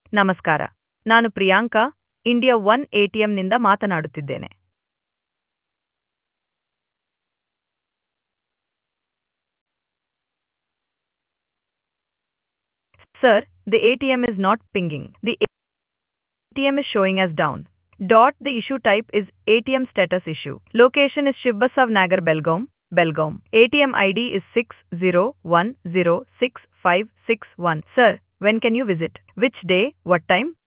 ನಮಸ್ಕಾರ. ನಾನು Priyanka, India one ಎಟಿಎಂನಿಂದ ಮಾತನಾಡುತ್ತಿದ್ದೇನೆ. Sir, the ATM is not pinging. The ATM is showing as down. Dot, the issue type is ATM status issue. Location is Shivbasav Nagar, Belgaum, Belgaum. ATM ID is 60106561. Sir, when can you visit? Which day? What time?